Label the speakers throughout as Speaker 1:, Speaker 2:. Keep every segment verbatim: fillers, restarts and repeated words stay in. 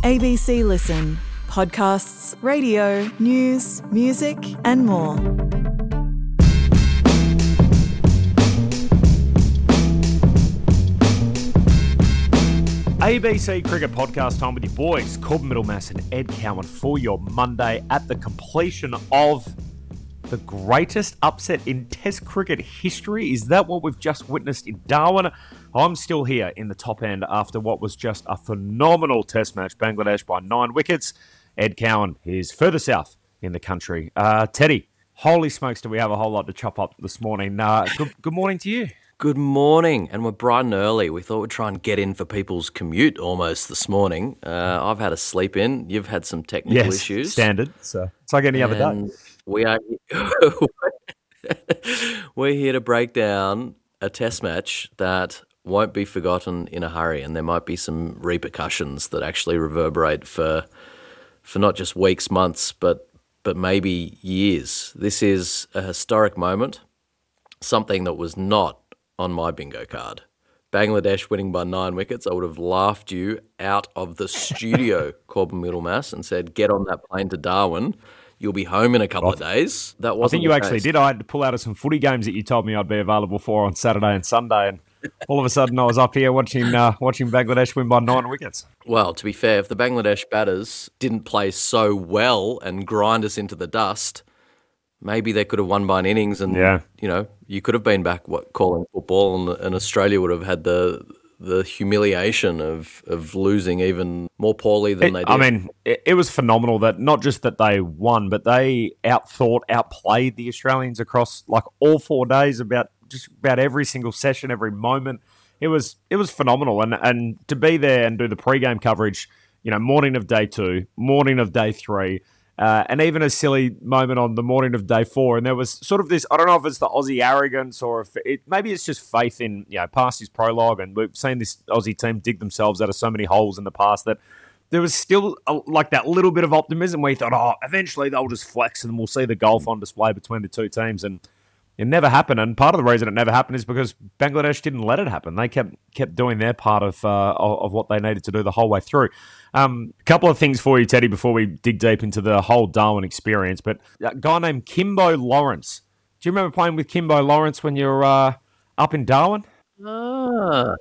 Speaker 1: A B C Listen. Podcasts, radio, news, music and more.
Speaker 2: A B C Cricket Podcast time with your boys, Corbin Middlemass and Ed Cowan for your Monday at the completion of the greatest upset in Test cricket history. Is that what we've just witnessed in Darwin? I'm still here in the top end after what was just a phenomenal Test match, Bangladesh by nine wickets. Ed Cowan is further south in the country. Uh, Teddy, holy smokes, do we have a whole lot to chop up this morning. Uh, good, good morning to you.
Speaker 3: Good morning, and we're bright and early. We thought we'd try and get in for people's commute almost this morning. Uh, I've had a sleep in. You've had some technical
Speaker 2: yes,
Speaker 3: issues.
Speaker 2: Standard. So it's like any
Speaker 3: and
Speaker 2: other day.
Speaker 3: We are we're here to break down a Test match that won't be forgotten in a hurry, and there might be some repercussions that actually reverberate for for not just weeks, months, but but maybe years. This is a historic moment, something that was not on my bingo card. Bangladesh winning by nine wickets. I would have laughed you out of the studio, Corbin Middlemass, and said, get on that plane to Darwin. You'll be home in a couple
Speaker 2: well,
Speaker 3: of days. That wasn't
Speaker 2: I think you
Speaker 3: the
Speaker 2: actually
Speaker 3: case.
Speaker 2: did. I had to pull out of some footy games that you told me I'd be available for on Saturday and Sunday, and all of a sudden I was up here watching uh, watching Bangladesh win by nine wickets.
Speaker 3: Well, to be fair, if the Bangladesh batters didn't play so well and grind us into the dust, maybe they could have won by an innings, and
Speaker 2: yeah.
Speaker 3: you know, you could have been back what, calling football, and, and Australia would have had the the humiliation of of losing even more poorly than
Speaker 2: it,
Speaker 3: they did.
Speaker 2: I mean, it, it was phenomenal that not just that they won, but they outthought, outplayed the Australians across like all four days, about just about every single session, every moment. It was it was phenomenal, and and to be there and do the pre-game coverage, you know, morning of day two, morning of day three. Uh, and even a silly moment on the morning of day four. And there was sort of this, I don't know if it's the Aussie arrogance or if it, maybe it's just faith in, you know, past his prologue. And we've seen this Aussie team dig themselves out of so many holes in the past that there was still a, like that little bit of optimism where you thought, oh, eventually they'll just flex and we'll see the golf on display between the two teams. And it never happened. And part of the reason it never happened is because Bangladesh didn't let it happen. They kept kept doing their part of uh, of what they needed to do the whole way through. Um, a couple of things for you, Teddy, before we dig deep into the whole Darwin experience. But a guy named Kimbo Lawrence. Do you remember playing with Kimbo Lawrence when you were uh, up in Darwin?
Speaker 3: Ah,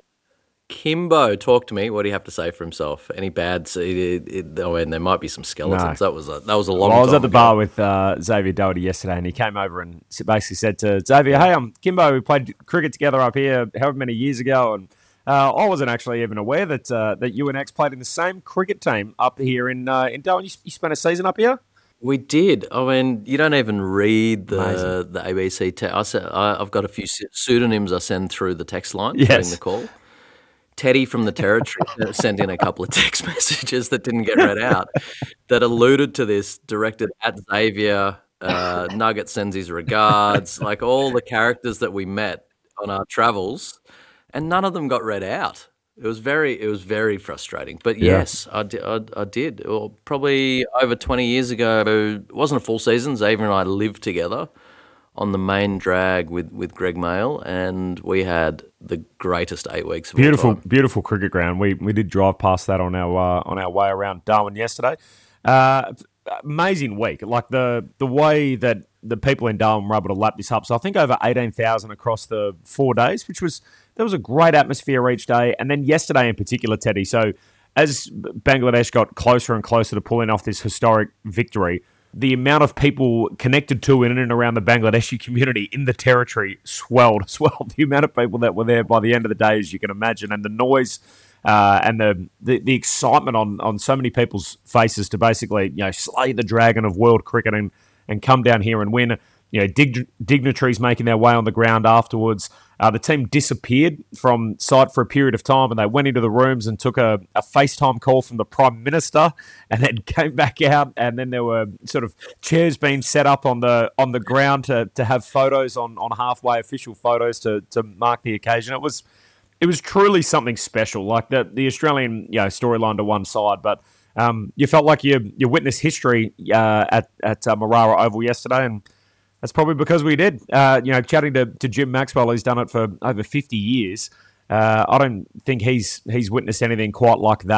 Speaker 3: Kimbo, talk to me. What do you have to say for himself? Any bad? It, it, oh, and there might be some skeletons. No. That was a, that was a long.
Speaker 2: Well, I was
Speaker 3: time
Speaker 2: at the
Speaker 3: ago.
Speaker 2: bar with uh, Xavier Doherty yesterday, and he came over and basically said to Xavier, "Hey, I'm Kimbo. We played cricket together up here however many years ago, and uh, I wasn't actually even aware that uh, that you and X played in the same cricket team up here in uh, in Darwin. You, you spent a season up here."
Speaker 3: We did. I mean, you don't even read the
Speaker 2: Amazing.
Speaker 3: the A B C. Te- I said, I, I've got a few pseudonyms I send through the text line
Speaker 2: yes.
Speaker 3: during the call. Teddy from the Territory sent in a couple of text messages that didn't get read out that alluded to this, directed at Xavier. Uh, Nugget sends his regards, like all the characters that we met on our travels, and none of them got read out. It was very, it was very frustrating. But
Speaker 2: yeah.
Speaker 3: yes, I, di- I, I did. Well, probably over twenty years ago, it wasn't a full season. Xavier and I lived together on the main drag with, with Greg Mail, and we had the greatest eight weeks of
Speaker 2: beautiful,
Speaker 3: all time.
Speaker 2: Beautiful cricket ground. We we did drive past that on our uh, on our way around Darwin yesterday. Uh, amazing week, like the the way that the people in Darwin were able to lap this up. So I think over eighteen thousand across the four days, which was there was a great atmosphere each day, and then yesterday in particular, Teddy. So as Bangladesh got closer and closer to pulling off this historic victory, the amount of people connected to in and around the Bangladeshi community in the territory swelled, swelled. The amount of people that were there by the end of the day, as you can imagine, and the noise uh, and the, the the excitement on, on so many people's faces to basically, you know, slay the dragon of world cricket and, and come down here and win. You know, dig, dignitaries making their way on the ground afterwards. Uh, the team disappeared from sight for a period of time, and they went into the rooms and took a, a FaceTime call from the Prime Minister, and then came back out. And then there were sort of chairs being set up on the on the ground to to have photos on, on halfway official photos to to mark the occasion. It was it was truly something special. Like the the Australian you know storyline to one side, but um, you felt like you you witnessed history uh, at at uh, Marara Oval yesterday, and that's probably because we did. Uh, you know, chatting to, to Jim Maxwell, who's done it for over fifty years. Uh, I don't think he's he's witnessed anything quite like that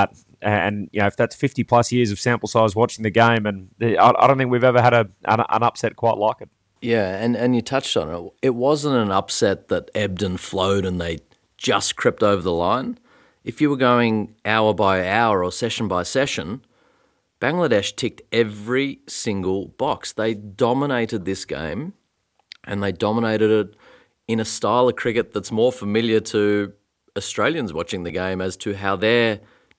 Speaker 2: and you know if that's fifty plus years of sample size watching the game, and I, I don't think we've ever had a an, an upset quite like it.
Speaker 3: Yeah, and, and you touched on it. It wasn't an upset that ebbed and flowed and they just crept over the line. If you were going hour by hour or session by session, Bangladesh ticked every single box. They dominated this game, and they dominated it in a style of cricket that's more familiar to Australians watching the game as to how their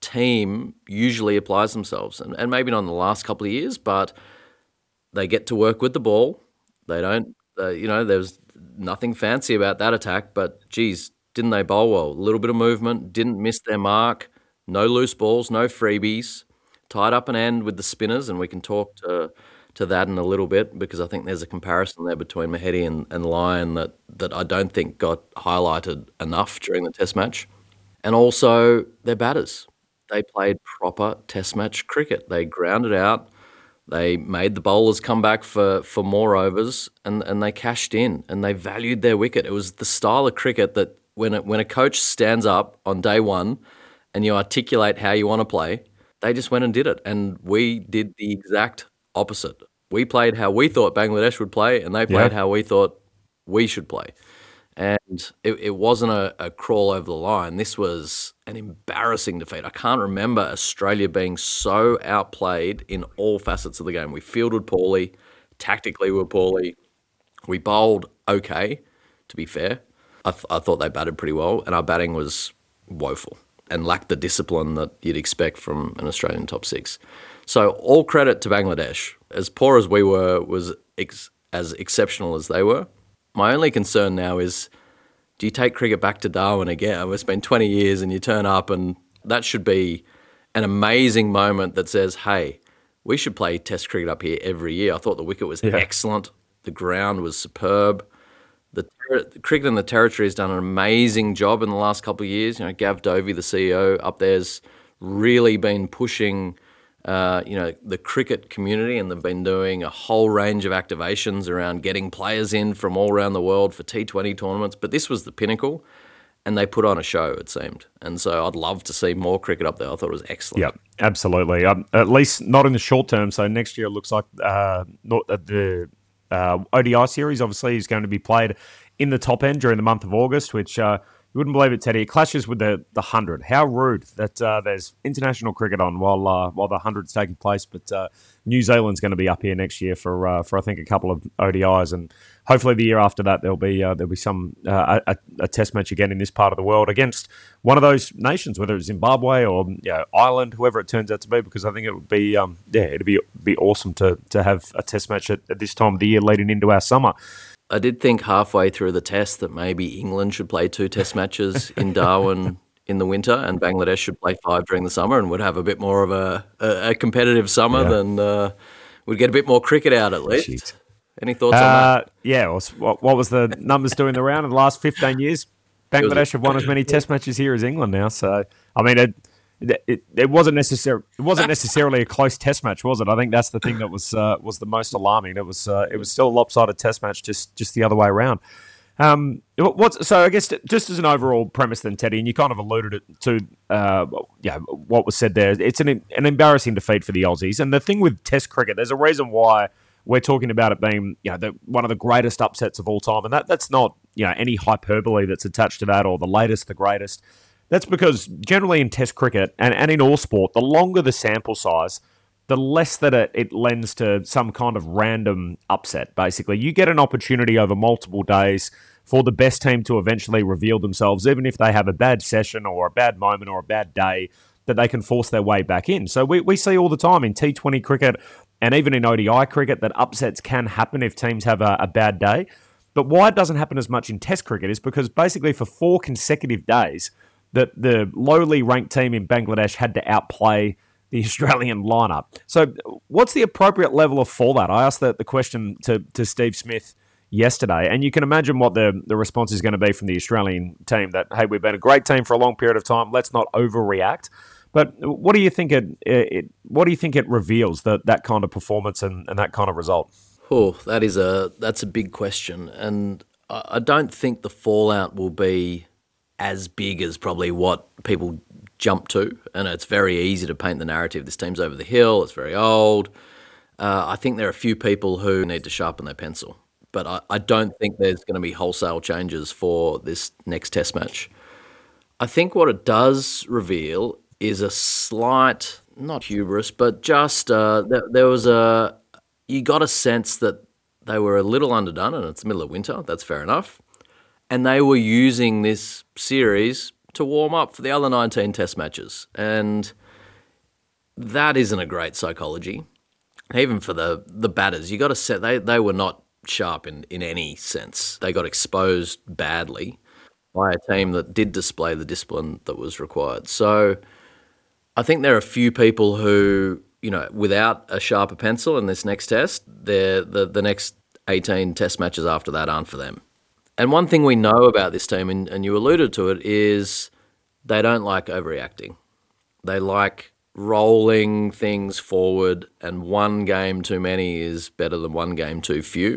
Speaker 3: team usually applies themselves. And, and maybe not in the last couple of years, but they get to work with the ball. They don't, uh, you know, there's nothing fancy about that attack, but geez, didn't they bowl well? A little bit of movement, didn't miss their mark, no loose balls, no freebies, tied up an end with the spinners, and we can talk to to that in a little bit because I think there's a comparison there between Mahedi and, and Lyon that, that I don't think got highlighted enough during the Test match. And also their batters. They played proper Test match cricket. They grounded out. They made the bowlers come back for, for more overs, and, and they cashed in and they valued their wicket. It was the style of cricket that when, it, when a coach stands up on day one and you articulate how you want to play, they just went and did it. And we did the exact opposite. We played how we thought Bangladesh would play, and they played yeah. how we thought we should play. And it, it wasn't a, a crawl over the line. This was an embarrassing defeat. I can't remember Australia being so outplayed in all facets of the game. We fielded poorly. Tactically, we were poorly. We bowled okay, to be fair. I, th- I thought they batted pretty well, and our batting was woeful and lacked the discipline that you'd expect from an Australian top six. So all credit to Bangladesh. As poor as we were was ex- as exceptional as they were. My only concern now is, do you take cricket back to Darwin again? It's been twenty years and you turn up, and that should be an amazing moment that says, hey, we should play Test cricket up here every year. I thought the wicket was yeah. excellent. The ground was superb. The, ter- the cricket in the territory has done an amazing job in the last couple of years. You know, Gav Dovey, the C E O up there's really been pushing Uh, you know, the cricket community, and they've been doing a whole range of activations around getting players in from all around the world for T twenty tournaments. But this was the pinnacle, and they put on a show, it seemed. And so I'd love to see more cricket up there. I thought it was excellent.
Speaker 2: Yeah, absolutely. Um, at least not in the short term. So next year it looks like uh, not, uh, the uh, O D I series obviously is going to be played in the top end during the month of August, which... Uh, You wouldn't believe it, Teddy. It clashes with the the hundred. How rude that uh, there's international cricket on while uh, while the hundred's taking place. But uh, New Zealand's going to be up here next year for uh, for I think a couple of O D Is, and hopefully the year after that there'll be uh, there'll be some uh, a, a test match again in this part of the world against one of those nations, whether it's Zimbabwe or you know, Ireland, whoever it turns out to be. Because I think it would be um, yeah, it'd be be awesome to to have a test match at, at this time of the year leading into our summer.
Speaker 3: I did think halfway through the test that maybe England should play two test matches in Darwin in the winter, and Bangladesh should play five during the summer, and would have a bit more of a, a, a competitive summer yeah. than uh, we'd get a bit more cricket out at least. Jeez. Any thoughts uh, on that?
Speaker 2: Yeah, what, what was the numbers doing the round in the last fifteen years? Bangladesh have won as many test matches here as England now. So, I mean, it it, it wasn't necessarily it wasn't necessarily a close test match, was it? I think that's the thing that was uh, was the most alarming. It was uh, it was still a lopsided test match, just just the other way around. Um, what's so? I guess just as an overall premise, then, Teddy, and you kind of alluded it to, uh, yeah, what was said there. It's an an embarrassing defeat for the Aussies, and the thing with Test cricket, there's a reason why we're talking about it being, you know, the, one of the greatest upsets of all time, and that that's not, you know, any hyperbole that's attached to that or the latest, the greatest. That's because generally in Test cricket and, and in all sport, the longer the sample size, the less that it, it lends to some kind of random upset, basically. You get an opportunity over multiple days for the best team to eventually reveal themselves, even if they have a bad session or a bad moment or a bad day, that they can force their way back in. So we, we see all the time in T twenty cricket and even in O D I cricket that upsets can happen if teams have a, a bad day. But why it doesn't happen as much in Test cricket is because basically for four consecutive days, that the lowly ranked team in Bangladesh had to outplay the Australian lineup. So what's the appropriate level of fallout? I asked the, the question to, to Steve Smith yesterday, and you can imagine what the, the response is going to be from the Australian team, that, hey, we've been a great team for a long period of time, let's not overreact. But what do you think it, it what do you think it reveals, that, that kind of performance and, and that kind of result?
Speaker 3: Oh, that is a that's a big question, and I don't think the fallout will be as big as probably what people jump to, and it's very easy to paint the narrative. This team's over the hill, it's very old. Uh, I think there are a few people who need to sharpen their pencil, but I, I don't think there's going to be wholesale changes for this next test match. I think what it does reveal is a slight, not hubris, but just uh, there, there was a, you got a sense that they were a little underdone, and it's the middle of winter, that's fair enough. And they were using this series to warm up for the other nineteen test matches. And that isn't a great psychology. Even for the, the batters, you got to set, they, they were not sharp in, in any sense. They got exposed badly by a team that did display the discipline that was required. So I think there are a few people who, you know, without a sharper pencil in this next test, the the next eighteen test matches after that aren't for them. And one thing we know about this team, and, and you alluded to it, is they don't like overreacting. They like rolling things forward, and one game too many is better than one game too few.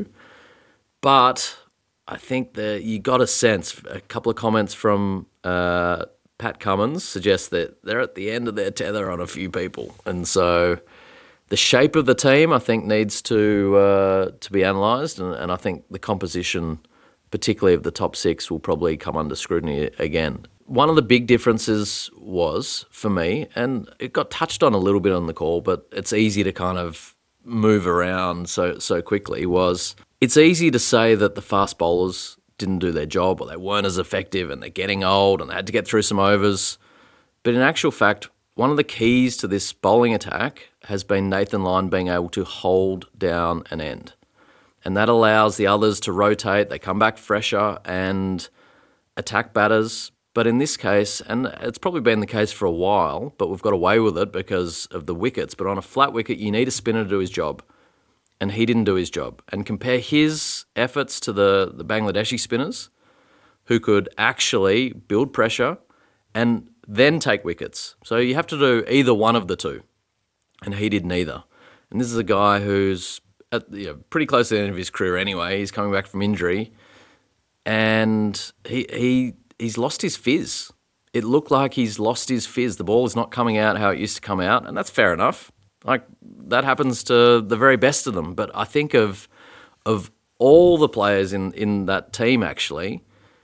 Speaker 3: But I think that you got a sense, a couple of comments from uh, Pat Cummins suggest that they're at the end of their tether on a few people. And so the shape of the team, I think, needs to uh, to be analysed, and, and I think the composition, particularly of the top six, will probably come under scrutiny again. One of the big differences was, for me, and it got touched on a little bit on the call, but it's easy to kind of move around so so quickly, was it's easy to say that the fast bowlers didn't do their job, or they weren't as effective, and they're getting old and they had to get through some overs. But in actual fact, one of the keys to this bowling attack has been Nathan Lyon being able to hold down an end. And that allows the others to rotate, they come back fresher and attack batters. But in this case, and it's probably been the case for a while, but we've got away with it because of the wickets, but on a flat wicket, you need a spinner to do his job. And he didn't do his job. And compare his efforts to the, the Bangladeshi spinners, who could actually build pressure and then take wickets. So you have to do either one of the two. And he did neither. And this is a guy who's at, you know, pretty close to the end of his career anyway. He's coming back from injury. And he he he's lost his fizz. It looked like he's lost his fizz. The ball is not coming out how it used to come out. And that's fair enough. Like, that happens to the very best of them. But I think of of all the players in, in that team, actually,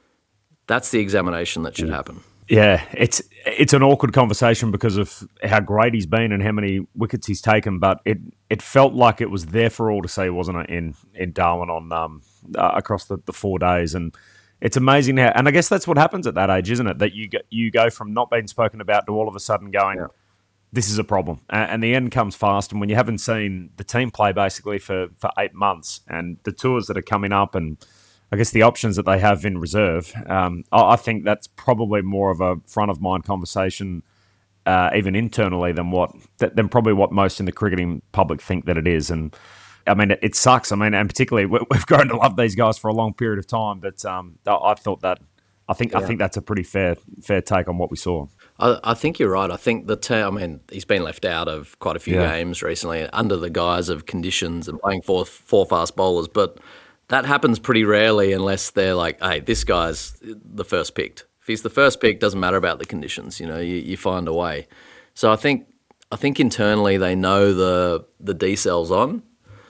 Speaker 3: that's the examination that should happen.
Speaker 2: Yeah, it's it's an awkward conversation because of how great he's been and how many wickets he's taken. But it, it felt like it was there for all to see, wasn't it, in in Darwin on um uh, across the, the four days. And it's amazing how, and I guess that's what happens at that age, isn't it? That you go, you go from not being spoken about to all of a sudden going, yeah, this is a problem. And the end comes fast. And when you haven't seen the team play basically for, for eight months and the tours that are coming up and I guess the options that they have in reserve, um, I, I think that's probably more of a front of mind conversation, uh, even internally, than what than probably what most in the cricketing public think that it is. And I mean, it, it sucks. I mean, and particularly we, we've grown to love these guys for a long period of time. But um, I, I thought that I think yeah. I think that's a pretty fair fair take on what we saw.
Speaker 3: I, I think you're right. I think the team, I mean, he's been left out of quite a few yeah. games recently under the guise of conditions and playing four four fast bowlers, but that happens pretty rarely unless they're like, hey, this guy's the first picked. If he's the first pick, doesn't matter about the conditions. You know, you, you find a way. So I think I think internally they know the the D cell's on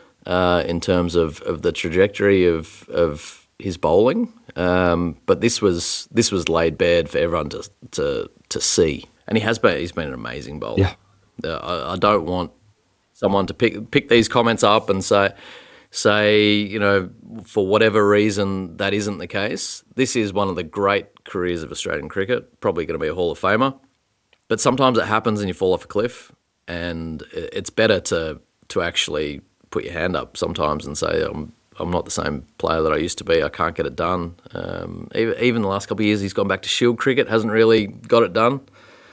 Speaker 3: uh, in terms of, of the trajectory of of his bowling. Um, but this was this was laid bare for everyone to to to see, and he has been he's been an amazing bowler.
Speaker 2: Yeah,
Speaker 3: uh, I, I don't want someone to pick pick these comments up and say. say, you know, for whatever reason that isn't the case. This is one of the great careers of Australian cricket, probably going to be a Hall of Famer. But sometimes it happens and you fall off a cliff, and it's better to to actually put your hand up sometimes and say, I'm, I'm not the same player that I used to be. I can't get it done. Um, even, even the last couple of years he's gone back to Shield cricket, hasn't really got it done.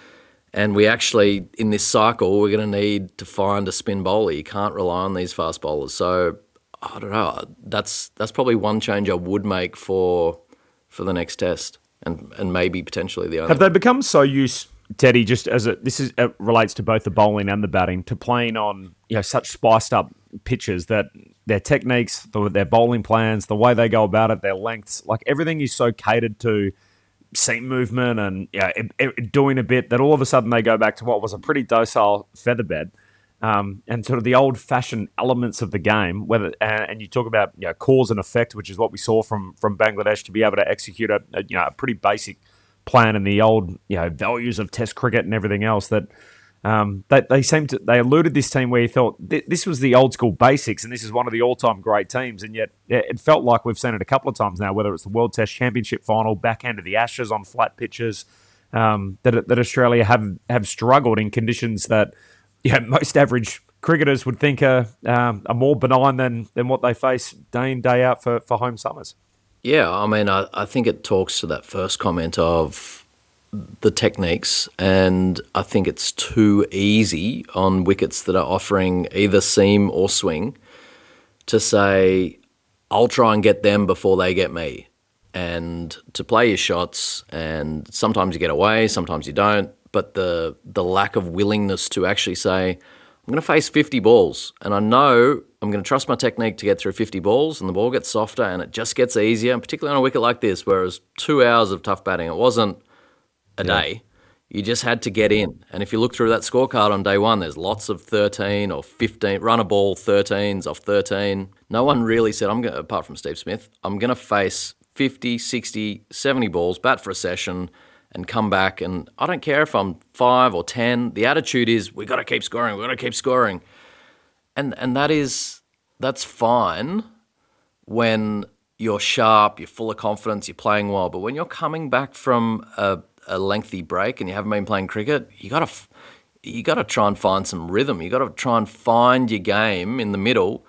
Speaker 3: And we actually, in this cycle, we're going to need to find a spin bowler. You can't rely on these fast bowlers. So I don't know. That's that's probably one change I would make for for the next test, and and maybe potentially the only.
Speaker 2: Have they become so used, Teddy? Just as a, this is it relates to both the bowling and the batting, to playing on you know such spiced up pitches that their techniques, the, their bowling plans, the way they go about it, their lengths, like everything is so catered to seam movement and yeah, it, it, doing a bit, that all of a sudden they go back to what was a pretty docile featherbed. Um, and sort of the old-fashioned elements of the game, whether and, and you talk about you know, cause and effect, which is what we saw from from Bangladesh, to be able to execute a, a you know a pretty basic plan and the old you know values of Test cricket and everything else. That um, they they seemed to they eluded this team where you thought th- this was the old school basics, and this is one of the all-time great teams, and yet it felt like we've seen it a couple of times now, whether it's the World Test Championship final, back end of the Ashes on flat pitches, um, that that Australia have have struggled in conditions that. Yeah, most average cricketers would think are, um, are more benign than, than what they face day in, day out for, for home summers.
Speaker 3: Yeah, I mean, I, I think it talks to that first comment of the techniques, and I think it's too easy on wickets that are offering either seam or swing to say, I'll try and get them before they get me, and to play your shots, and sometimes you get away, sometimes you don't. But the the lack of willingness to actually say, I'm going to face fifty balls, and I know I'm going to trust my technique to get through fifty balls, and the ball gets softer, and it just gets easier, and particularly on a wicket like this, where it was two hours of tough batting. It wasn't a yeah. day. You just had to get in. And if you look through that scorecard on day one, there's lots of thirteen or fifteen, run a ball thirteens off thirteen. No one really said, I'm going to, apart from Steve Smith, I'm going to face fifty, sixty, seventy balls, bat for a session, and come back, and I don't care if I'm five or ten. The attitude is we got to keep scoring. We got to keep scoring, and and that is that's fine when you're sharp, you're full of confidence, you're playing well. But when you're coming back from a, a lengthy break and you haven't been playing cricket, you got to you got to try and find some rhythm. You got to try and find your game in the middle,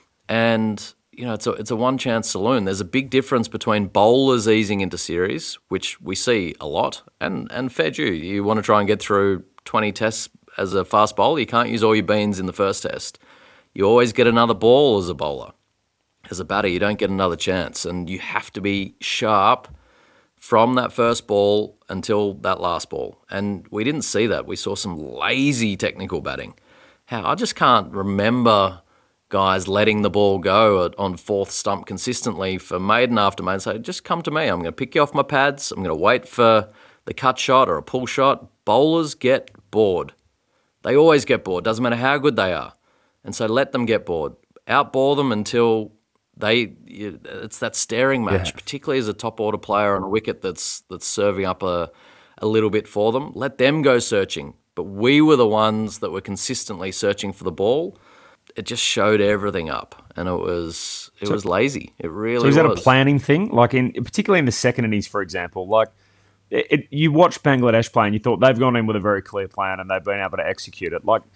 Speaker 3: and. You know, it's a it's a one chance saloon. There's a big difference between bowlers easing into series, which we see a lot, and and fair due. You want to try and get through twenty tests as a fast bowler. You can't use all your beans in the first test. You always get another ball as a bowler. As a batter, you don't get another chance, and you have to be sharp from that first ball until that last ball. And we didn't see that. We saw some lazy technical batting. How I just can't remember guys letting the ball go on fourth stump consistently for maiden after maiden. Say, just come to me. I'm going to pick you off my pads. I'm going to wait for the cut shot or a pull shot. Bowlers get bored. They always get bored. Doesn't matter how good they are. And so let them get bored. Outball them until they. It's that staring match, yeah. particularly as a top order player on a wicket that's that's serving up a a little bit for them. Let them go searching. But we were the ones that were consistently searching for the ball. It just showed everything up, and it was it so, was lazy. It really was. So
Speaker 2: is that
Speaker 3: was.
Speaker 2: a planning thing? Like in particularly in the second innings, for example, like it, it, you watch Bangladesh play and you thought they've gone in with a very clear plan and they've been able to execute it. Like,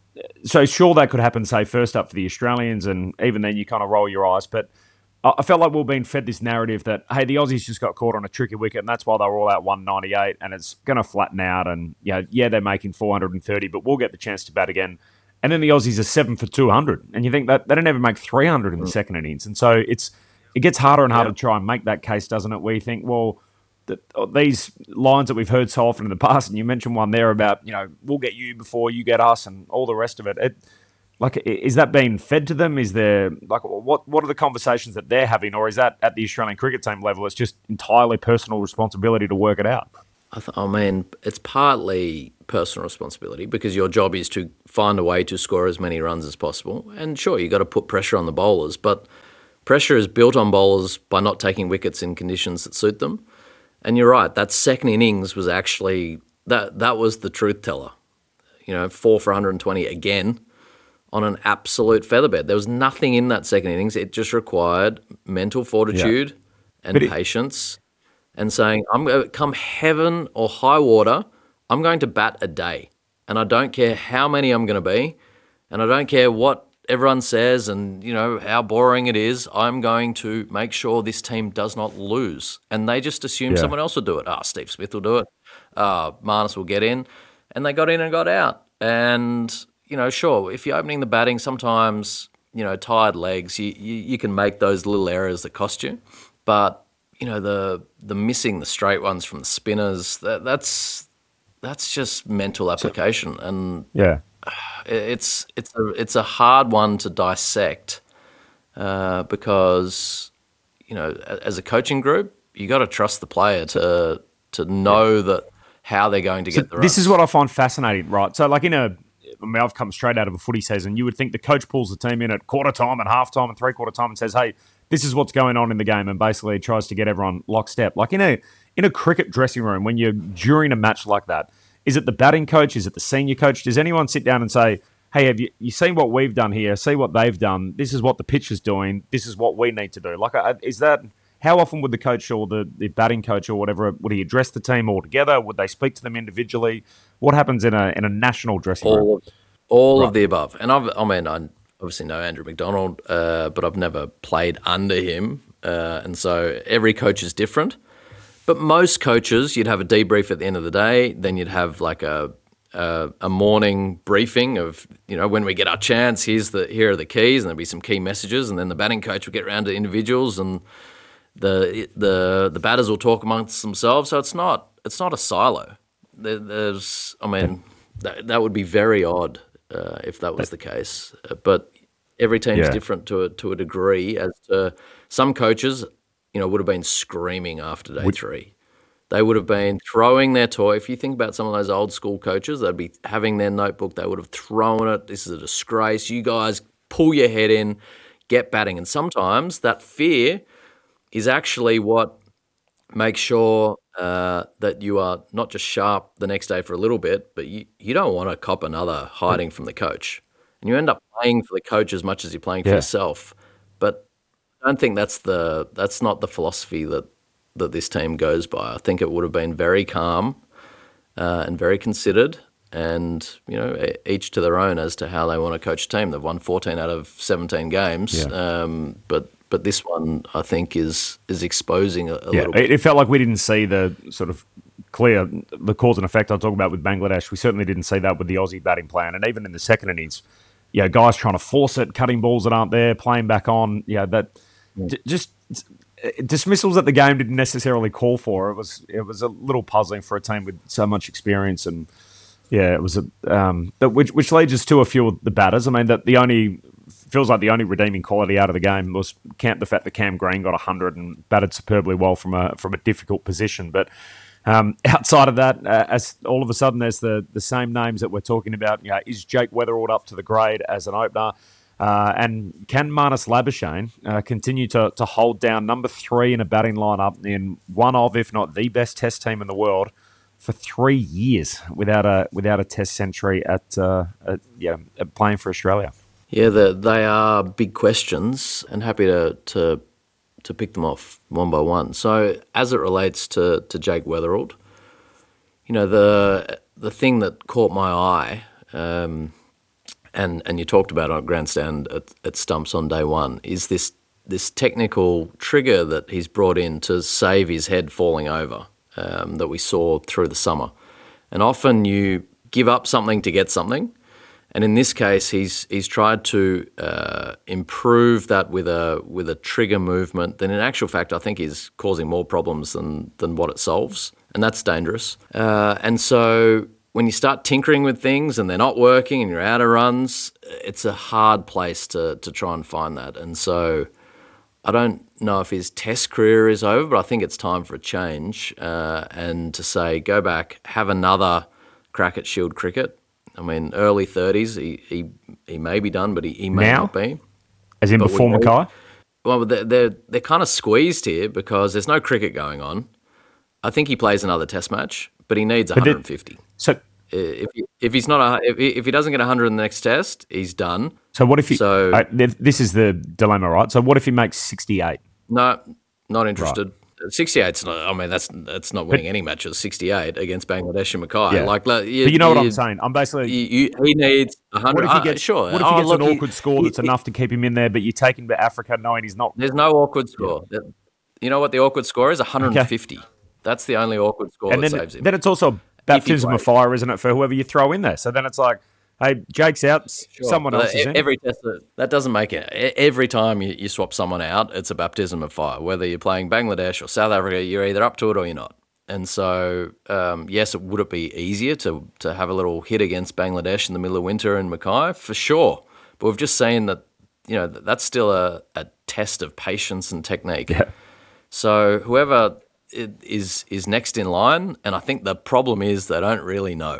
Speaker 2: so sure that could happen, say first up for the Australians, and even then you kind of roll your eyes. But I felt like we we're being fed this narrative that hey, the Aussies just got caught on a tricky wicket, and that's why they were all out one ninety-eight, and it's going to flatten out. And you know, yeah, they're making four hundred thirty, but we'll get the chance to bat again. And then the Aussies are seven for two hundred. And you think that they don't ever make three hundred in the second innings. And so it's it gets harder and harder yeah. to try and make that case, doesn't it? Where you think, well, the, these lines that we've heard so often in the past, and you mentioned one there about, you know, we'll get you before you get us and all the rest of it. it like, is that being fed to them? Is there, like, what, what are the conversations that they're having? Or is that at the Australian cricket team level, it's just entirely personal responsibility to work it out?
Speaker 3: I, th- I mean, it's partly personal responsibility because your job is to find a way to score as many runs as possible. And sure, you got to put pressure on the bowlers, but pressure is built on bowlers by not taking wickets in conditions that suit them. And you're right, that second innings was actually, that that was the truth teller. You know, four for one hundred twenty again on an absolute featherbed. There was nothing in that second innings. It just required mental fortitude yeah. and it- patience. And saying, I'm going to come heaven or high water, I'm going to bat a day. And I don't care how many I'm going to be, and I don't care what everyone says and, you know, how boring it is. I'm going to make sure this team does not lose. And they just assume yeah. someone else will do it. Ah, oh, Steve Smith will do it. Uh, Marnus will get in. And they got in and got out. And, you know, sure, if you're opening the batting, sometimes, you know, tired legs, you, you, you can make those little errors that cost you. But you know, the the missing the straight ones from the spinners, that, that's that's just mental application. And
Speaker 2: yeah,
Speaker 3: it's it's a it's a hard one to dissect uh, because, you know, as a coaching group, you got to trust the player to to know yeah. that how they're going to
Speaker 2: so
Speaker 3: get the runs.
Speaker 2: This is what I find fascinating, right? So, like in a, I mean, I've come straight out of a footy season. You would think the coach pulls the team in at quarter time and half time and three quarter time and says, "Hey, this is what's going on in the game," and basically tries to get everyone lockstep. Like in a in a cricket dressing room, when you're during a match like that, is it the batting coach? Is it the senior coach? Does anyone sit down and say, "Hey, have you you seen what we've done here? See what they've done. This is what the pitch is doing. This is what we need to do." Like, is that how often would the coach or the, the batting coach or whatever, would he address the team all together? Would they speak to them individually? What happens in a in a national dressing
Speaker 3: all
Speaker 2: room?
Speaker 3: Of, all right. of the above. And I've, I mean, I obviously know Andrew McDonald, uh, but I've never played under him, uh, and so every coach is different. But most coaches, you'd have a debrief at the end of the day, then you'd have like a a, a morning briefing of, you know, when we get our chance, here's the here are the keys, and there'll be some key messages, and then the batting coach will get around to individuals, and the the the batters will talk amongst themselves. So it's not it's not a silo. There, there's, I mean, that that would be very odd uh, if that was the case. Uh, but every team's yeah. different to a, to a degree. As to some coaches, you know, would have been screaming after day would, three. They would have been throwing their toy. If you think about some of those old school coaches, they'd be having their notebook. They would have thrown it. This is a disgrace. You guys pull your head in, get batting. And sometimes that fear is actually what makes sure uh, that you are not just sharp the next day for a little bit, but you, you don't want to cop another hiding from the coach. And you end up playing for the coach as much as you're playing for yeah. yourself. But I don't think that's the that's not the philosophy that, that this team goes by. I think it would have been very calm uh, and very considered, and, you know, each to their own as to how they want to coach a team. They've won fourteen out of seventeen games, yeah. um, but but this one, I think, is is exposing a, a yeah, little bit.
Speaker 2: It felt like we didn't see the sort of clear, the cause and effect I talk about with Bangladesh. We certainly didn't see that with the Aussie batting plan. And even in the second innings, yeah, guys trying to force it, cutting balls that aren't there, playing back on, yeah, that mm. d- just dismissals that the game didn't necessarily call for. It was it was a little puzzling for a team with so much experience, and yeah, it was a um, that which which leads us to a few of the batters. I mean, that the only feels like the only redeeming quality out of the game was count the fact that Cam Green got one hundred and batted superbly well from a from a difficult position. But um, outside of that, uh, as all of a sudden there's the the same names that we're talking about. You know, is Jake Weatherald up to the grade as an opener? Uh, and can Marnus Labuschagne uh, continue to to hold down number three in a batting lineup in one of, if not the best Test team in the world for three years without a without a Test century at, uh, at yeah at playing for Australia?
Speaker 3: Yeah, the, they are big questions, and happy to, to to pick them off one by one. So as it relates to, to Jake Weatherald, you know, the the thing that caught my eye, um, and and you talked about it on Grandstand at, at Stumps on day one, is this this technical trigger that he's brought in to save his head falling over, um, that we saw through the summer. And often you give up something to get something. And in this case, he's he's tried to uh, improve that with a with a trigger movement that, in actual fact, I think is causing more problems than than what it solves, and that's dangerous. Uh, and so when you start tinkering with things and they're not working and you're out of runs, it's a hard place to to try and find that. And so I don't know if his Test career is over, but I think it's time for a change uh, and to say, go back, have another crack at Shield cricket. I mean, early thirties, he, he he may be done, but he, he may
Speaker 2: now?
Speaker 3: not be.
Speaker 2: As in
Speaker 3: but
Speaker 2: before Mackay?
Speaker 3: Well, they're, they're, they're kind of squeezed here because there's no cricket going on. I think he plays another Test match, but he needs one hundred fifty.
Speaker 2: It, so
Speaker 3: if he, if he's not a, if he, if he doesn't get one hundred in the next Test, he's done.
Speaker 2: So what if he?
Speaker 3: So
Speaker 2: uh, this is the dilemma, right? So what if he makes sixty-eight?
Speaker 3: No, not interested.
Speaker 2: Right.
Speaker 3: sixty-eight's not. I mean, that's that's not winning but, any matches. sixty-eight against Bangladesh and Mackay.
Speaker 2: Yeah.
Speaker 3: Like, you,
Speaker 2: but you know
Speaker 3: you,
Speaker 2: what I'm saying. I'm basically.
Speaker 3: You, you, he needs one hundred.
Speaker 2: What if he gets?
Speaker 3: Uh, sure.
Speaker 2: What if he gets
Speaker 3: oh, look,
Speaker 2: an awkward
Speaker 3: he,
Speaker 2: score that's
Speaker 3: he,
Speaker 2: enough to keep him in there? But you take him to Africa knowing he's not.
Speaker 3: There's no awkward score. Yeah. You know what the awkward score is? one hundred fifty. Okay. That's the only awkward score
Speaker 2: and
Speaker 3: that
Speaker 2: then,
Speaker 3: saves him.
Speaker 2: Then it's also baptism of fire, isn't it, for whoever you throw in there? So then it's like, hey, Jake's out, sure. someone else is in.
Speaker 3: Every test, that doesn't make it. Every time you, you swap someone out, it's a baptism of fire. Whether you're playing Bangladesh or South Africa, you're either up to it or you're not. And so, um, yes, it would it be easier to to have a little hit against Bangladesh in the middle of winter in Mackay? For sure. But we've just seen that, you know, that's still a, a test of patience and technique.
Speaker 2: Yeah.
Speaker 3: So whoever is is next in line, and I think the problem is they don't really know.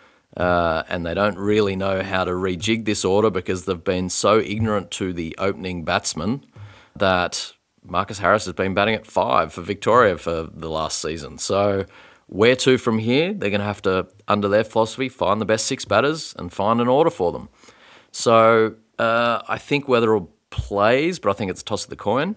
Speaker 3: Uh, and they don't really know how to rejig this order because they've been so ignorant to the opening batsman that Marcus Harris has been batting at five for Victoria for the last season. So where to from here? They're going to have to, under their philosophy, find the best six batters and find an order for them. So uh, I think Weatherall plays, but I think it's a toss of the coin.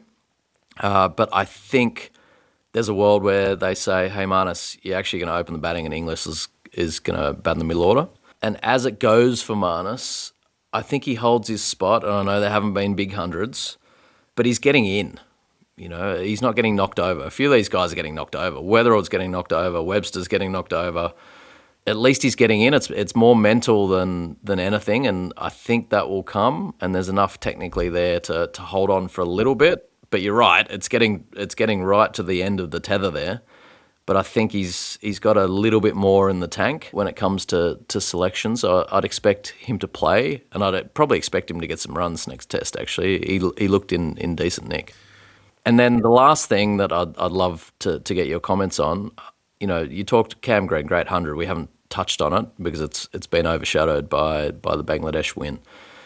Speaker 3: Uh, but I think there's a world where they say, hey, Marnus, you're actually going to open the batting and Inglis is is going to bat in the middle order. And as it goes for Marnus, I think he holds his spot, and I know there haven't been big hundreds, but he's getting in. You know, he's not getting knocked over. A few of these guys are getting knocked over. Weatherall's getting knocked over. Webster's getting knocked over. At least he's getting in. It's it's more mental than than anything, and I think that will come, and there's enough technically there to to hold on for a little bit. But you're right, it's getting it's getting right to the end of the tether there. But I think he's he's got a little bit more in the tank when it comes to, to selection. So I'd expect him to play, and I'd probably expect him to get some runs next test, actually. He he looked in, in decent nick. And then the last thing that I'd, I'd love to, to get your comments on, you know, you talked Cam Green, great one hundred. We haven't touched on it because it's it's been overshadowed by, by the Bangladesh win.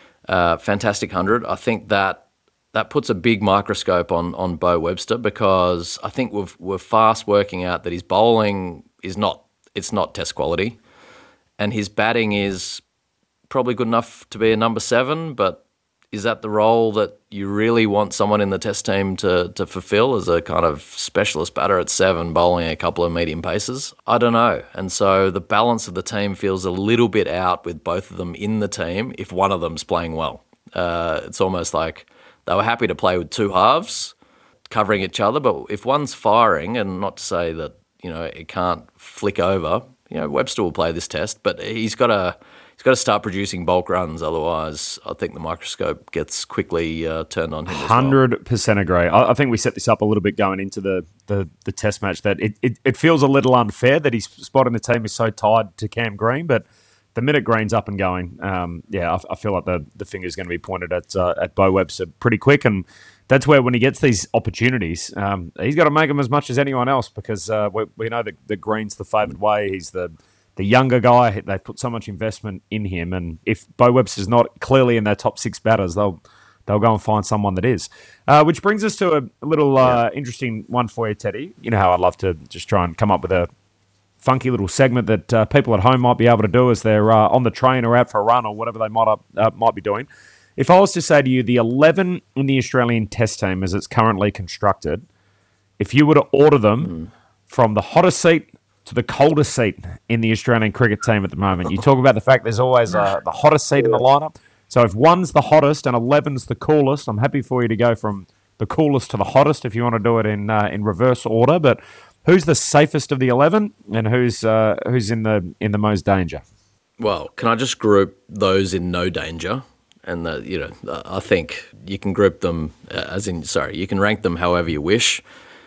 Speaker 3: Uh, fantastic one hundred. I think that That puts a big microscope on on Beau Webster because I think we've, we're fast working out that his bowling is not it's not test quality, and his batting is probably good enough to be a number seven. But is that the role that you really want someone in the test team to to fulfill as a kind of specialist batter at seven, bowling a couple of medium paces? I don't know, and so the balance of the team feels a little bit out with both of them in the team. If one of them's playing well, uh, it's almost like they were happy to play with two halves covering each other, but if one's firing, and not to say that, you know, it can't flick over, you know, Webster will play this test, but he's got to he's got to start producing bulk runs, otherwise I think the microscope gets quickly uh, turned on him as well.
Speaker 2: one hundred percent agree. I, I think we set this up a little bit going into the, the, the test match that it, it, it feels a little unfair that his spot in the team is so tied to Cam Green, but the minute Green's up and going, um, yeah, I, I feel like the, the finger's going to be pointed at uh, at Beau Webster pretty quick, and that's where when he gets these opportunities, um, he's got to make them as much as anyone else because uh, we, we know that, that Green's the favoured way. He's the the younger guy. They put so much investment in him, and if Beau Webster's not clearly in their top six batters, they'll they'll go and find someone that is. Uh, which brings us to a, a little uh, yeah. interesting one for you, Teddy. You know how I love to just try and come up with a funky little segment that uh, people at home might be able to do as they're uh, on the train or out for a run or whatever they might uh, might be doing. If I was to say to you, the eleven in the Australian Test team as it's currently constructed, if you were to order them mm. from the hottest seat to the coldest seat in the Australian cricket team at the moment, you talk about the fact there's always uh, the hottest seat in the lineup. So if one's the hottest and eleven's the coolest, I'm happy for you to go from the coolest to the hottest if you want to do it in uh, in reverse order. But who's the safest of the eleven, and who's uh, who's in the in the most danger?
Speaker 3: Well, can I just group those in no danger? And the, you know, I think you can group them as in sorry, you can rank them however you wish.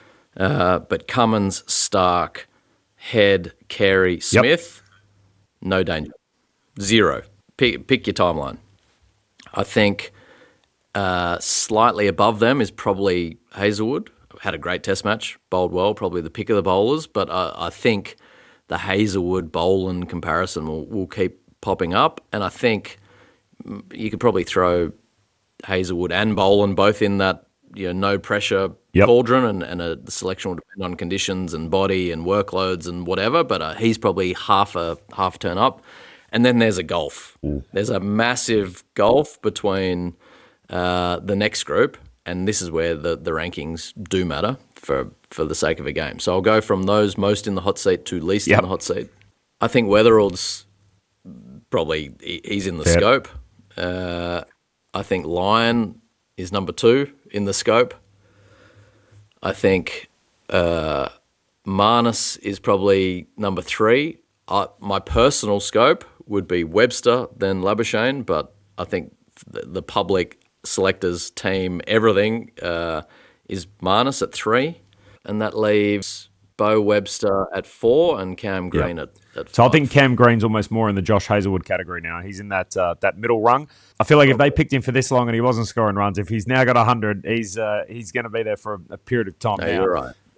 Speaker 3: Uh, but Cummins, Stark, Head, Carey, Smith, yep. no danger, zero. Pick pick your timeline. I think uh, slightly above them is probably Hazelwood. Had a great test match, bowled well, probably the pick of the bowlers, but I, I think the Hazelwood-Boland comparison will, will keep popping up, and I think you could probably throw Hazelwood and Boland both in that, you know, no pressure yep. cauldron, and, and a, the selection will depend on conditions and body and workloads and whatever, but uh, he's probably half a half turn up. And then there's a gulf. Ooh. There's a massive gulf between uh, the next group, and this is where the, the rankings do matter for, for the sake of a game. So I'll go from those most in the hot seat to least yep. in the hot seat. I think Weatherall's probably, he's in the Fair. scope. Uh, I think Lyon is number two in the scope. I think uh, Marnus is probably number three. Uh, my personal scope would be Webster, then Labuschagne, but I think the, the public selectors, team, everything uh, is Marnus at three, and that leaves Beau Webster at four and Cam Green yep. at, at five.
Speaker 2: So I think Cam Green's almost more in the Josh Hazelwood category now. He's in that uh, that middle rung. I feel like if they picked him for this long and he wasn't scoring runs, if he's now got one hundred, he's uh, he's going to be there for a, a period of time
Speaker 3: no,
Speaker 2: now.
Speaker 3: You're right.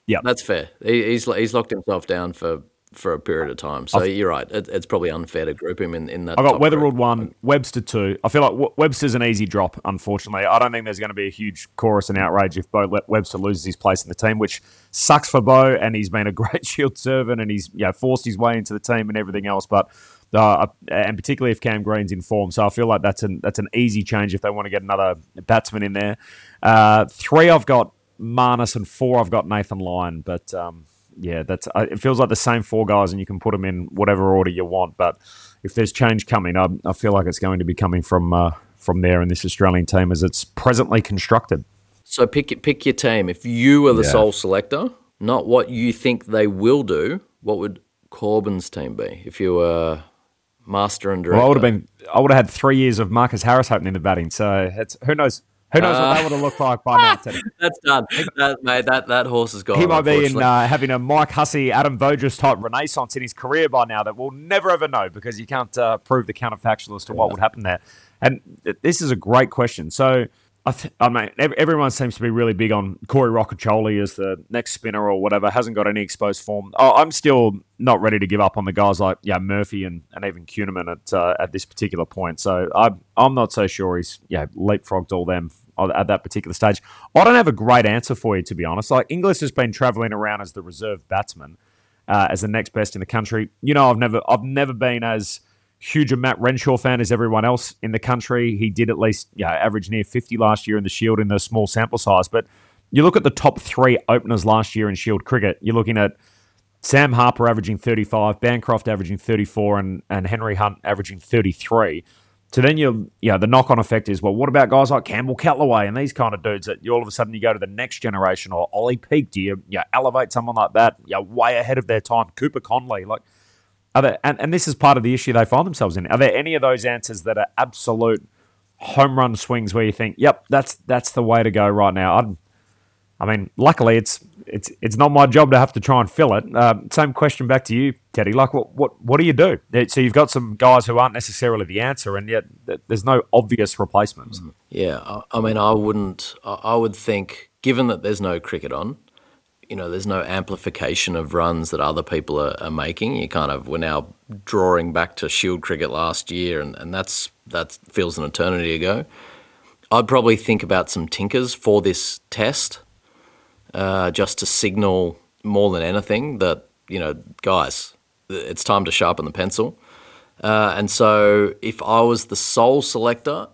Speaker 2: Yeah,
Speaker 3: that's fair. He, he's he's locked himself down for, for a period of time. So I've, you're right. It, it's probably unfair to group him in, in that.
Speaker 2: I've got Weatherald
Speaker 3: group.
Speaker 2: one, Webster two. I feel like w- Webster's an easy drop, unfortunately. I don't think there's going to be a huge chorus and outrage if Bo Webster loses his place in the team, which sucks for Bo, and he's been a great Shield servant, and he's you know, forced his way into the team and everything else. But uh, and particularly if Cam Green's in form, so I feel like that's an that's an easy change if they want to get another batsman in there. Uh, three, I've got Marnus, and four, I've got Nathan Lyon, but. Um, Yeah, that's. Uh, it feels like the same four guys, and you can put them in whatever order you want. But if there's change coming, I, I feel like it's going to be coming from uh, from there in this Australian team as it's presently constructed.
Speaker 3: So pick pick your team. If you were the
Speaker 2: Yeah.
Speaker 3: sole selector, not what you think they will do, what would Corbin's team be? If you were master and director,
Speaker 2: Well, I would have been. I would have had three years of Marcus Harris opening the batting. So it's who knows. Who knows
Speaker 3: Uh,
Speaker 2: what that would have looked like by now, Teddy.
Speaker 3: That's done. That, mate, that, that horse is gone.
Speaker 2: He might be in
Speaker 3: unfortunately.
Speaker 2: uh, having a Mike Hussey, Adam Vogels type renaissance in his career by now that we'll never ever know because you can't uh, prove the counterfactual as to what would happen there. And th- this is a great question. So, I, th- I mean, ev- everyone seems to be really big on Corey Roccaccioli as the next spinner or whatever. Hasn't got any exposed form. Oh, I'm still not ready to give up on the guys like yeah Murphy and, and even Kuhneman at uh, at this particular point. So I I'm not so sure he's yeah leapfrogged all them at that particular stage. I don't have a great answer for you, to be honest. Like, Inglis has been travelling around as the reserve batsman, uh, as the next best in the country. You know, I've never I've never been as huge a Matt Renshaw fan as everyone else in the country. He did at least you know, average near fifty last year in the Shield in the small sample size. But you look at the top three openers last year in Shield cricket, you're looking at Sam Harper averaging thirty-five, Bancroft averaging thirty-four, and, and Henry Hunt averaging thirty-three. So then you, you know, the knock-on effect is, well, what about guys like Campbell Callaway and these kind of dudes that you all of a sudden you go to the next generation, or Ollie Peake, do you, you know, elevate someone like that, you know, way ahead of their time, Cooper Conley, like, are there, and, and this is part of the issue they find themselves in. Are there any of those answers that are absolute home run swings where you think, yep, that's that's the way to go right now? I'd, I mean, luckily it's it's it's not my job to have to try and fill it. Uh, same question back to you, Teddy. Like, what what what do you do? So you've got some guys who aren't necessarily the answer, and yet there's no obvious replacements.
Speaker 3: Yeah, I, I mean, I wouldn't. I, I would think, given that there's no cricket on, you know, there's no amplification of runs that other people are, are making. You kind of we're now drawing back to Shield cricket last year, and, and that's that feels an eternity ago. I'd probably think about some tinkers for this test. Uh, just to signal more than anything that, you know, guys, it's time to sharpen the pencil. Uh, and so if I was the sole selector,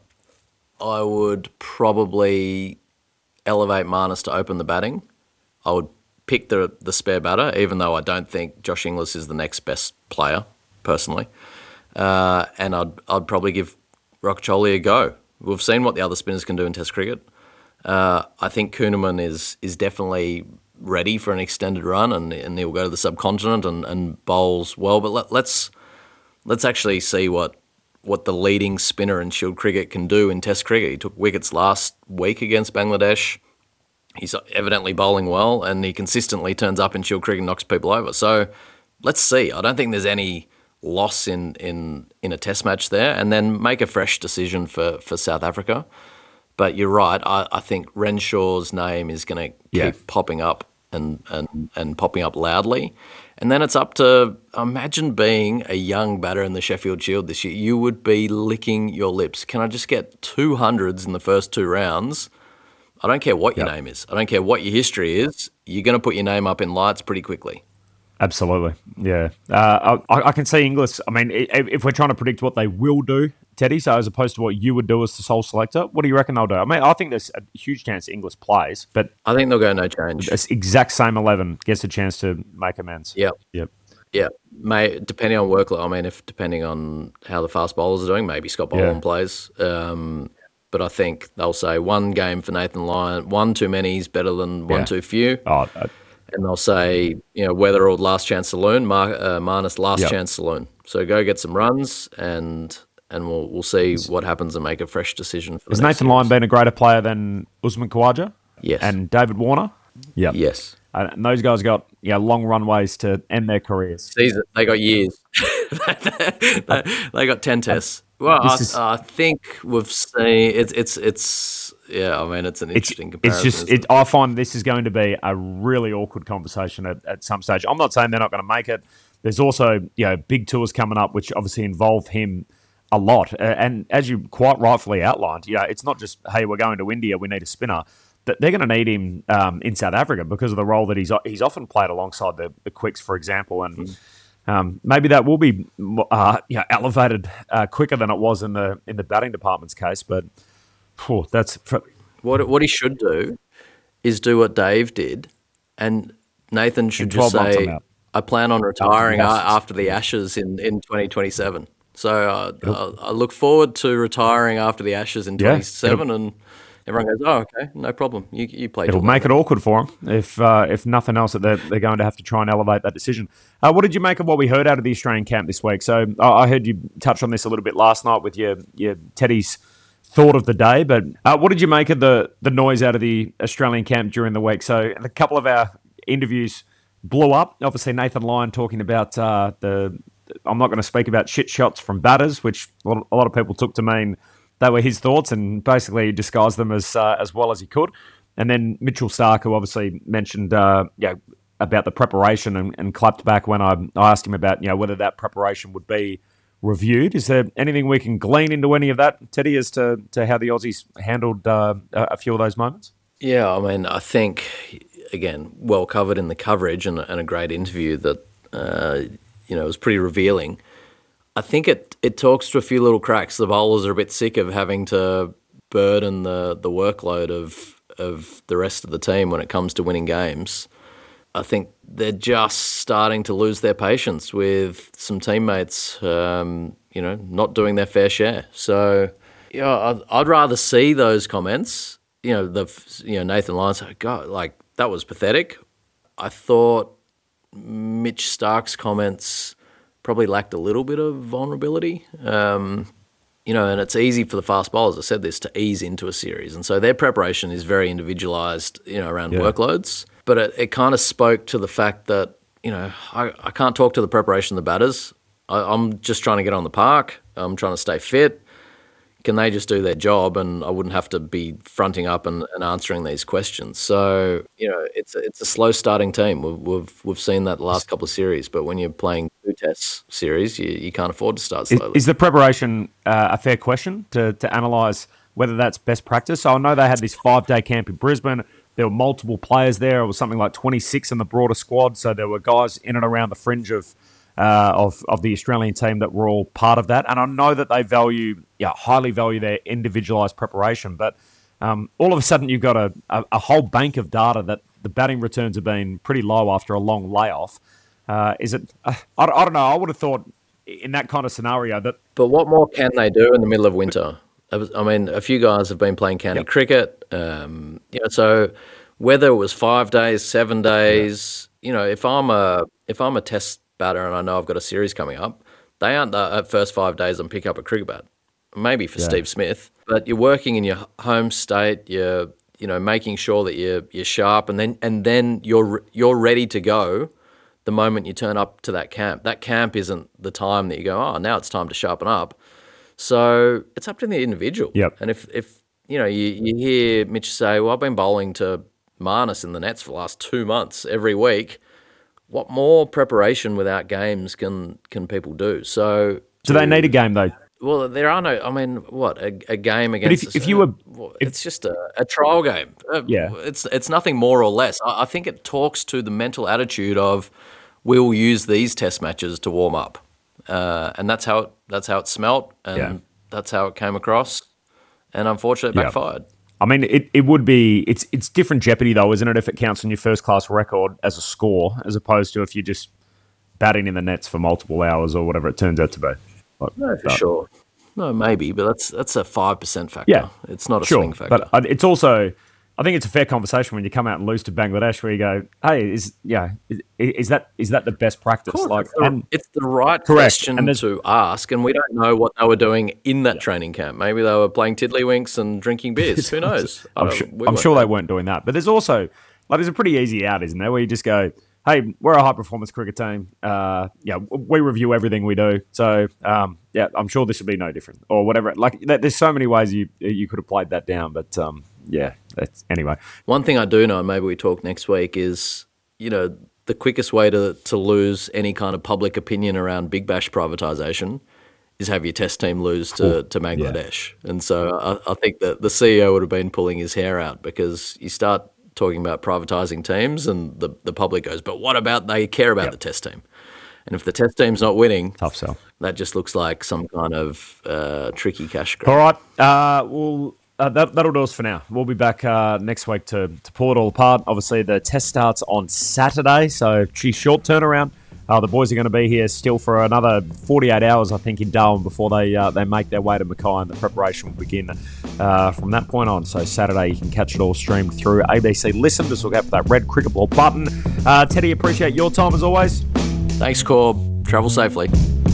Speaker 3: I would probably elevate Marnus to open the batting. I would pick the the spare batter, even though I don't think Josh Inglis is the next best player, personally. Uh, and I'd, I'd probably give Roccaccioli a go. We've seen what the other spinners can do in Test cricket. Uh, I think Kuhneman is is definitely ready for an extended run, and, and he'll go to the subcontinent and, and bowls well. But let, let's let's actually see what what the leading spinner in Shield cricket can do in Test cricket. He took wickets last week against Bangladesh. He's evidently bowling well, and he consistently turns up in Shield cricket and knocks people over. So let's see. I don't think there's any loss in in, in a Test match there, and then make a fresh decision for, for South Africa. But you're right. I, I think Renshaw's name is going to keep
Speaker 2: Yeah.
Speaker 3: popping up and, and, and popping up loudly. And then it's up to, imagine being a young batter in the Sheffield Shield this year. You would be licking your lips. Can I just get two hundreds in the first two rounds? I don't care what your
Speaker 2: Yep.
Speaker 3: name is. I don't care what your history is. You're going to put your name up in lights pretty quickly.
Speaker 2: Absolutely, yeah. Uh, I, I can see Inglis. I mean, i- if we're trying to predict what they will do, Teddy, so as opposed to what you would do as the sole selector, what do you reckon they'll do? I mean, I think there's a huge chance Inglis plays, but
Speaker 3: I think they'll go no change.
Speaker 2: this exact same eleven gets a chance to make amends.
Speaker 3: Yep.
Speaker 2: Yep.
Speaker 3: Yeah, may depending on workload. I mean, if depending on how the fast bowlers are doing, maybe Scott Boland
Speaker 2: Yeah.
Speaker 3: plays. Um, but I think they'll say one game for Nathan Lyon, one too many is better than one
Speaker 2: Yeah.
Speaker 3: too few,
Speaker 2: Oh, uh,
Speaker 3: and they'll say you know Weatherald last chance saloon, Mar- uh, Marnus last
Speaker 2: Yep.
Speaker 3: chance saloon. So go get some runs, and and we'll we'll see what happens and make a fresh decision. For
Speaker 2: has
Speaker 3: the next
Speaker 2: Nathan Lyon
Speaker 3: series.
Speaker 2: been a greater player than Usman Khawaja?
Speaker 3: Yes.
Speaker 2: And David Warner? Yeah.
Speaker 3: Yes.
Speaker 2: And those guys got yeah long runways to end their careers.
Speaker 3: Season. They got years. they got ten tests. Well, I,
Speaker 2: This is
Speaker 3: I think we've seen it's it's it's yeah. I mean, it's an
Speaker 2: it's
Speaker 3: interesting
Speaker 2: it's
Speaker 3: comparison.
Speaker 2: just
Speaker 3: isn't
Speaker 2: it. I find this is going to be a really awkward conversation at, at some stage. I'm not saying they're not going to make it. There's also you know big tours coming up, which obviously involve him a lot. Uh, and as you quite rightfully outlined, you know, it's not just hey, we're going to India, we need a spinner. That they're going to need him um, in South Africa because of the role that he's he's often played alongside the, the Quicks, for example, and. Mm. Um, maybe that will be uh, you know, elevated uh, quicker than it was in the in the batting department's case. But phew, that's for...
Speaker 3: what what he should do is do what Dave did, and Nathan should just say, "I plan on retiring after the, after the Ashes in, in twenty twenty-seven." So uh, I, I look forward to retiring after the Ashes in twenty-seven, yeah, and everyone goes, "Oh, okay, no problem. You you play."
Speaker 2: It'll make it awkward for him if uh, if nothing else that they're, they're going to have to try and elevate that decision. Uh, what did you make of what we heard out of the Australian camp this week? So uh, I heard you touch on this a little bit last night with your your Teddy's thought of the day, but uh, what did you make of the the noise out of the Australian camp during the week? So a couple of our interviews blew up. Obviously, Nathan Lyon talking about uh, the. I'm not going to speak about shit shots from batters, which a lot, a lot of people took to mean they were his thoughts, and basically disguised them as uh, as well as he could. And then Mitchell Starc, who obviously mentioned uh, you know, about the preparation and, and clapped back when I, I asked him about you know whether that preparation would be reviewed. Is there anything we can glean into any of that, Teddy, as to, to how the Aussies handled uh, a few of those moments?
Speaker 3: Yeah, I mean, I think, again, well covered in the coverage and, and a great interview that, uh, you know, was pretty revealing. I think it, it talks to a few little cracks. The bowlers are a bit sick of having to burden the, the workload of of the rest of the team when it comes to winning games. I think they're just starting to lose their patience with some teammates, um, you know, not doing their fair share. So, yeah, you know, I'd, I'd rather see those comments. You know, the you know Nathan Lyon said, God, like that was pathetic. I thought Mitch Starc's comments probably lacked a little bit of vulnerability. Um, You know, and it's easy for the fast bowlers, I said this, to ease into a series. And so their preparation is very individualised, you know, around yeah. workloads. But it, it kind of spoke to the fact that, you know, I, I can't talk to the preparation of the batters. I, I'm just trying to get on the park. I'm trying to stay fit. Can they just do their job and I wouldn't have to be fronting up and, and answering these questions? So, you know, it's a, it's a slow starting team. We've, we've we've seen that the last couple of series, but when you're playing two test series, you, you can't afford to start slowly.
Speaker 2: Is, is the preparation uh, a fair question to, to analyse whether that's best practice? So I know they had this five-day camp in Brisbane. There were multiple players there. It was something like twenty-six in the broader squad, so there were guys in and around the fringe of Uh, of of the Australian team that were all part of that, and I know that they value, yeah, highly value their individualised preparation. But um, all of a sudden, you've got a, a, a whole bank of data that the batting returns have been pretty low after a long layoff. Uh, is it? Uh, I, I don't know. I would have thought in that kind of scenario that.
Speaker 3: But what more can they do in the middle of winter? I mean, a few guys have been playing county yep. cricket. Um, you know, so whether it was five days, seven days, yeah. you know, if I'm a if I'm a test batter and I know I've got a series coming up, they aren't the first five days I'm picking up a cricket bat. Maybe for yeah. Steve Smith, but you're working in your home state. You're you know making sure that you're you're sharp, and then and then you're you're ready to go the moment you turn up to that camp. That camp isn't the time that you go, oh, now it's time to sharpen up. So it's up to the individual.
Speaker 2: Yep.
Speaker 3: And if if you know you, you hear Mitch say, well, I've been bowling to Marnus in the nets for the last two months every week. What more preparation without games can can people do? So
Speaker 2: do they need a game though?
Speaker 3: Well, there are no. I mean, what a, a game against?
Speaker 2: But if, if you were, if,
Speaker 3: it's just a, a trial game.
Speaker 2: Yeah,
Speaker 3: it's it's nothing more or less. I, I think it talks to the mental attitude of we'll use these test matches to warm up, uh, and that's how it, that's how it smelt, and
Speaker 2: yeah.
Speaker 3: that's how it came across, and unfortunately, it backfired.
Speaker 2: Yeah. I mean, it, it would be, it's it's different jeopardy though, isn't it, if it counts on your first class record as a score, as opposed to if you're just batting in the nets for multiple hours or whatever it turns out to be. Like,
Speaker 3: no, for
Speaker 2: but,
Speaker 3: sure. No, maybe, but that's that's a five percent factor.
Speaker 2: Yeah.
Speaker 3: It's not a
Speaker 2: sure,
Speaker 3: swing factor.
Speaker 2: But it's also, I think it's a fair conversation when you come out and lose to Bangladesh where you go, hey, is yeah, is, is that is that the best practice?
Speaker 3: Course,
Speaker 2: like,
Speaker 3: it's, the,
Speaker 2: and,
Speaker 3: it's the right
Speaker 2: correct.
Speaker 3: question
Speaker 2: and
Speaker 3: to ask, and we don't know what they were doing in that yeah. training camp. Maybe they were playing tiddlywinks and drinking beers. Who knows?
Speaker 2: I'm, sure, I'm sure they weren't doing that. But there's also, like, there's a pretty easy out, isn't there, where you just go, hey, we're a high-performance cricket team. Uh, yeah, we review everything we do. So, um, yeah, I'm sure this will be no different or whatever. Like, there's so many ways you you could have played that down. But, um, yeah, that's, anyway.
Speaker 3: One thing I do know, and maybe we talk next week, is, you know, the quickest way to, to lose any kind of public opinion around Big Bash privatisation is have your test team lose to, to Bangladesh. Yeah. And so I, I think that the C E O would have been pulling his hair out, because you start talking about privatising teams and the, the public goes, but what about they care about yep. the test team? And if the test team's not winning,
Speaker 2: tough sell.
Speaker 3: That just looks like some kind of uh, tricky cash grab.
Speaker 2: All right. Uh, well, uh, that, that'll do us for now. We'll be back uh, next week to, to pull it all apart. Obviously, the test starts on Saturday, so geez, short turnaround. Uh, the boys are going to be here still for another forty-eight hours, I think, in Darwin before they uh, they make their way to Mackay, and the preparation will begin uh, from that point on. So Saturday, you can catch it all streamed through A B C Listen. Just look out for that red cricket ball button. Uh, Teddy, appreciate your time as always.
Speaker 3: Thanks, Corb. Travel safely.